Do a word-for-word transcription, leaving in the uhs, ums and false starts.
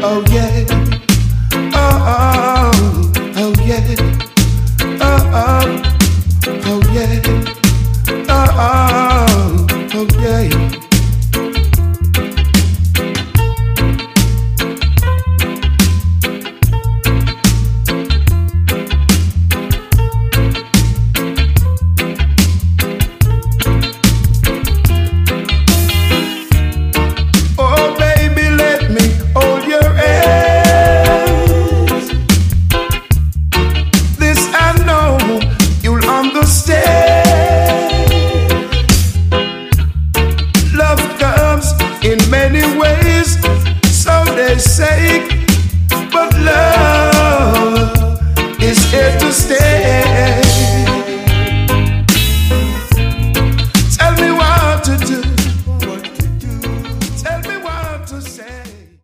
Oh yeah. Oh, oh, oh yeah. Oh, oh, oh yeah. Oh, oh, oh yeah. Say, but love is here to stay.